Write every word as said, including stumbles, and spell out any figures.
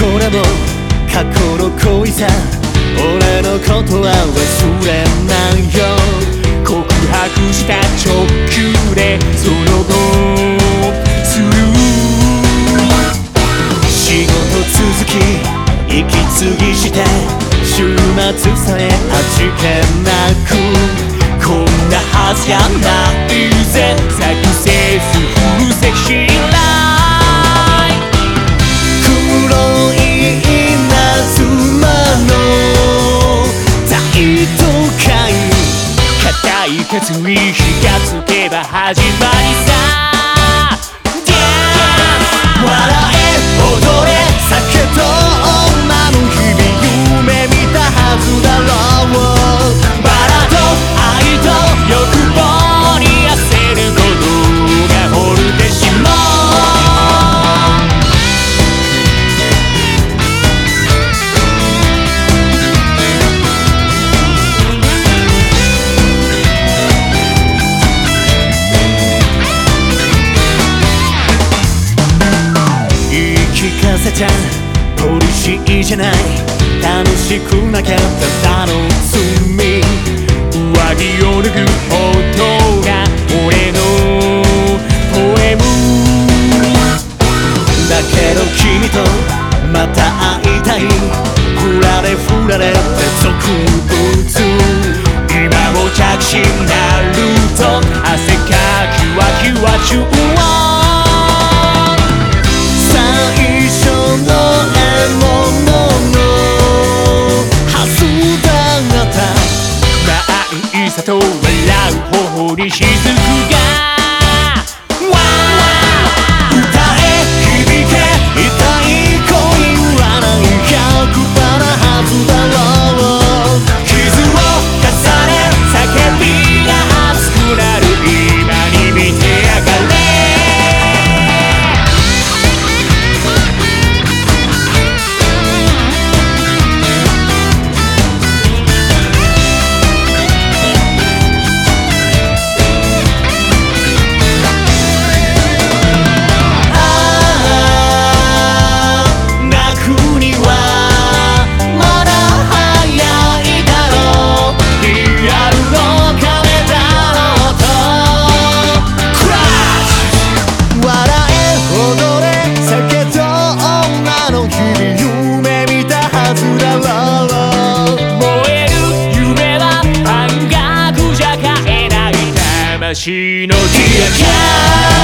これも過去の恋さ、俺のことは忘れないよ。告白した直球でその後スルー。仕事続き息継ぎして週末さえ味気なく、こんなはずやないぜ。サクセスフルセクシーライフ。黒い稲妻の大都会、固い決意気がつけば始まりさ。笑え踊れ酒と女の日々、夢見たはずだろう。バラと愛と欲望に焦ることが惚れてしまう。言い聞かせちゃポリシーじゃない、楽しくなきゃただの罪。上着を脱ぐ音が俺のポエムだけど、君とまた会いたい。振られ振られて俗物、今も着信なると汗かきわきわ中央。最初の獲物のはずだった。ないさと笑う頬に雫が歌え響け痛い恋はない百パなはずだろう。傷を重ね叫びが熱くなる今に見てやがれ。魂のディアキャー